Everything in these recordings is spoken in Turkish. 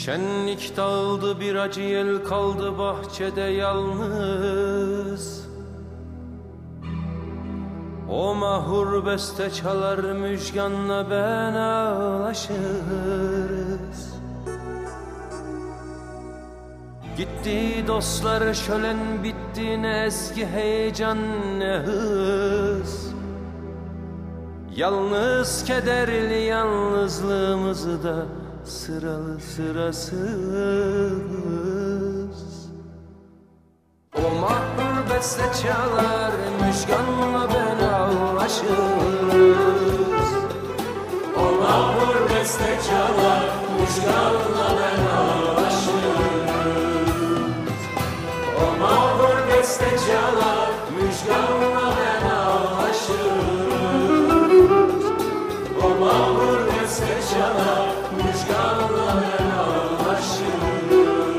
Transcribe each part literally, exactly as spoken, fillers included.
Şenlik dağıldı, bir acı yel kaldı bahçede yalnız. O mahur beste çalar, müjganla ben ağlaşırız. Gitti dostlar, şölen bitti, ne eski heyecan ne hız. Yalnız kederli yalnızlığımızı da sıralı sırasız. O mahpur beste çalar, müjganla ben ağlaşırız. O mahpur beste çalar, müjganla ben ağlaşırız. O mahpur beste çalar, müjganla ben ağlaşırız. O mahpur beste çalar, müjganla ben ağlaşırız.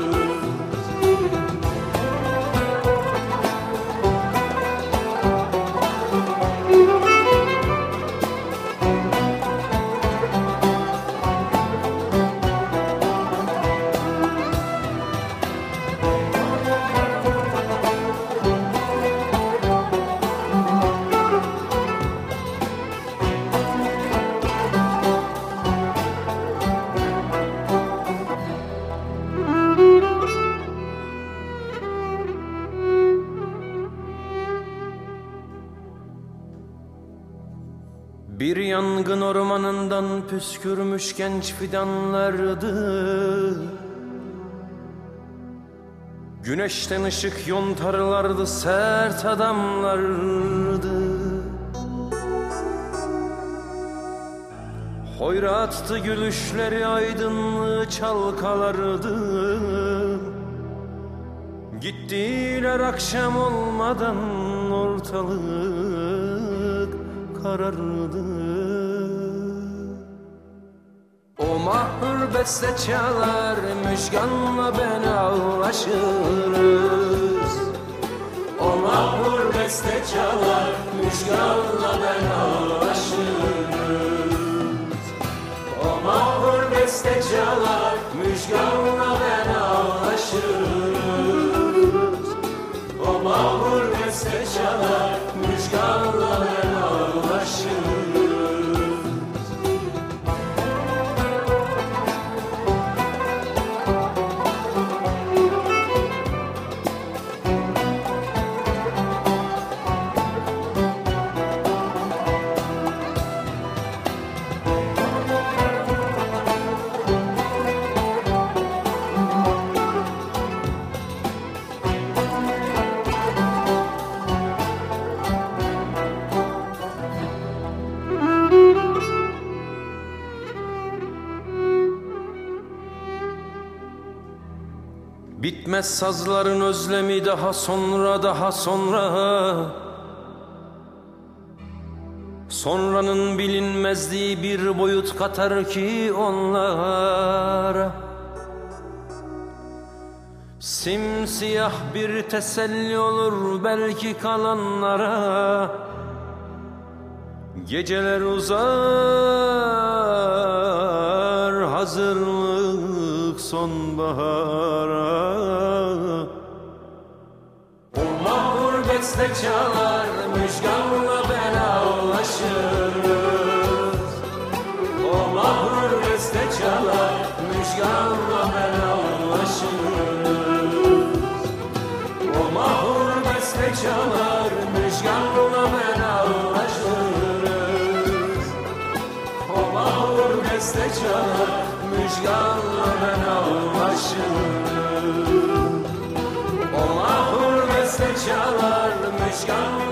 Bir yangın ormanından püskürmüş genç fidanlardı. Güneşten ışık yontarlardı, sert adamlardı. Hoyrattı gülüşleri, aydınlığı çalkalardı. Gittiler akşam olmadan, ortalık karardı. O mahpur beste çalar, müjganla ben ağlaşırız. O mahpur beste çalar, müjganla ben ağlaşırız. O mahpur beste çalar, müjganla ben ağlaşırız. O mahpur beste çalar, müjganla ben ağlaşırız. Bitmez sazların özlemi, daha sonra daha sonra. Sonranın bilinmezliği bir boyut katar ki onlara. Simsiyah bir teselli olur belki kalanlara. Geceler uzar, hazırlık sonbahara. O mahpur beste çalar, müjganla ben ağlaşırız. O mahpur beste çalar, müjganla ben ağlaşırız. O mahpur beste çalar, müjganla ben ağlaşırız. O mahpur beste çalar, müjganla ben ağlaşırız. O mahpur beste çalar, müjganla